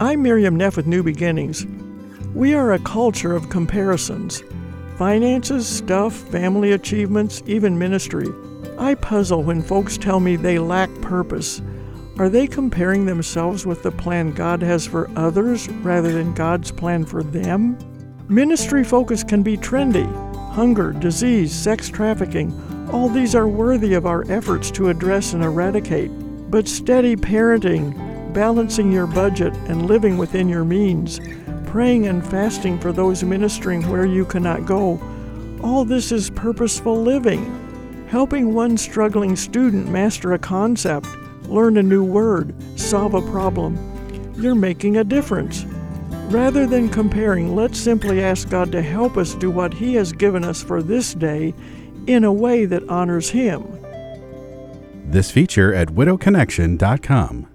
I'm Miriam Neff with New Beginnings. We are a culture of comparisons. Finances, stuff, family achievements, even ministry. I puzzle when folks tell me they lack purpose. Are they comparing themselves with the plan God has for others rather than God's plan for them? Ministry focus can be trendy. Hunger, disease, sex trafficking, all these are worthy of our efforts to address and eradicate. But steady parenting, balancing your budget and living within your means, praying and fasting for those ministering where you cannot go, all this is purposeful living. Helping one struggling student master a concept, learn a new word, solve a problem, you're making a difference. Rather than comparing, let's simply ask God to help us do what He has given us for this day in a way that honors Him. This feature at widowconnection.com.